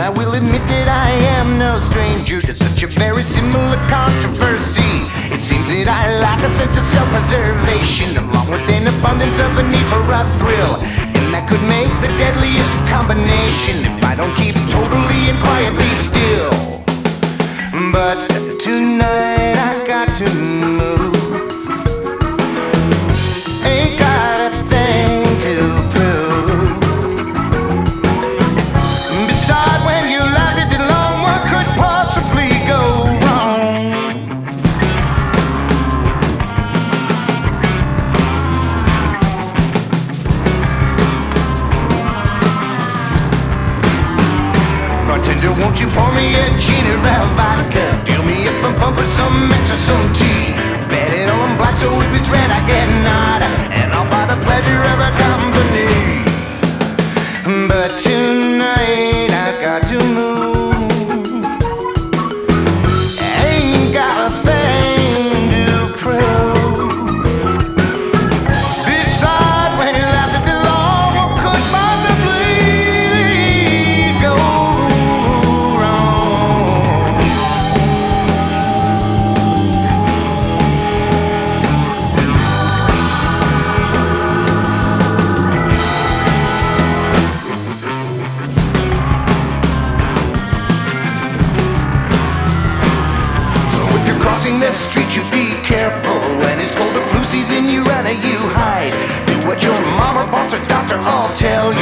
I will admit that I am no stranger to such a very similar controversy. It seems that I lack a sense of self-preservation, along with an abundance of a need for a thrill. And that could make the deadliest combination if I don't keep totally and quietly still. But tonight I got to move. Ain't got a thing to prove. Besides, when you lasted it long, what could possibly go wrong? Bartender, won't you pour me a gin around vodka? Deal me up a bump with some extra, some tea. Bet it on black, so if it's red, I get nada. And I'll buy the pleasure of the company. But tonight I got to move. Ain't got a thing to prove. Besides, when it lasted too long, what could possibly go wrong? So if you're crossing the street, you be careful. When it's cold or flu season, you run or you hide. Do what your mom or boss or doctor all tell you.